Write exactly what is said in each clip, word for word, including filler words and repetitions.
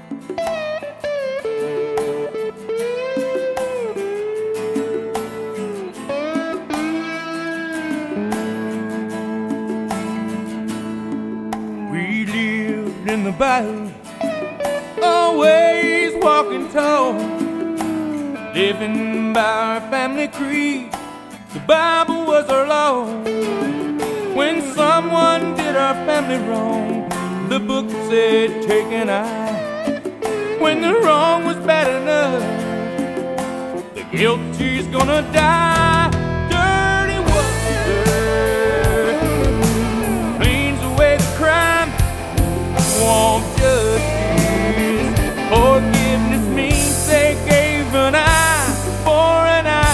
We lived in the Bible, always walking tall, living by our family creed. The Bible was our law. When someone did our family wrong, the book said take an eye. When the wrong was bad enough, the guilty's gonna die. Dirty water cleans away the crime. Swamp justice, forgiveness means they gave an eye for an eye.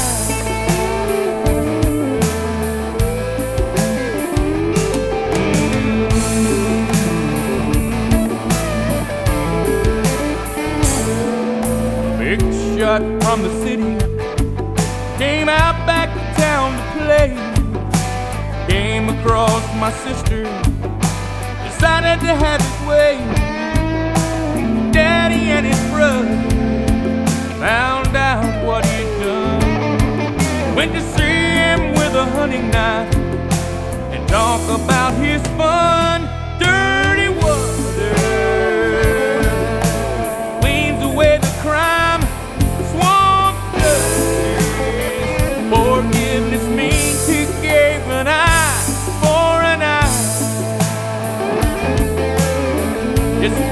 Shot from the city, came out back to town to play. Came across my sister, decided to have his way. Daddy and his brother found out what he'd done. Went to see him with a hunting knife and talk about his fun. Dirty water cleans away the crime. Forgiveness means he gave an eye for an eye. Listen.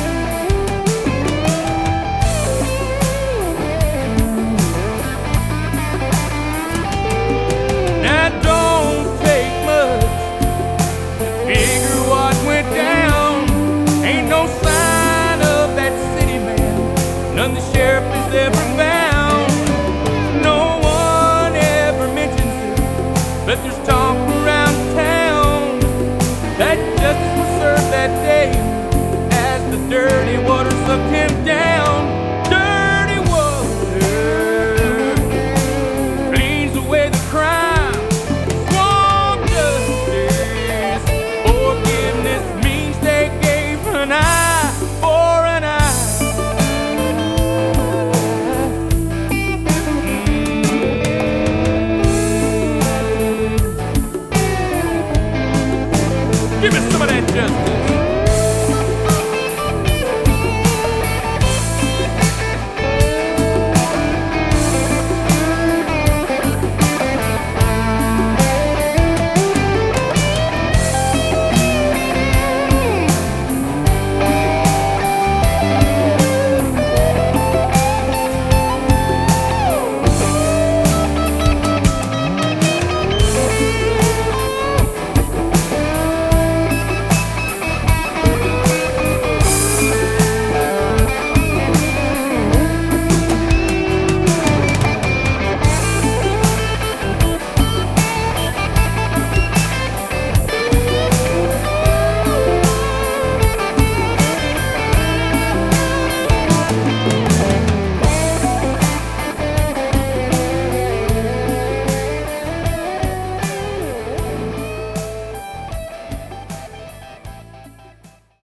Now don't take much to figure what went down. Ain't no sign of that city man, none the sheriff has ever found. But there's talk around town that justice was served that day as the dirty water sucked him down.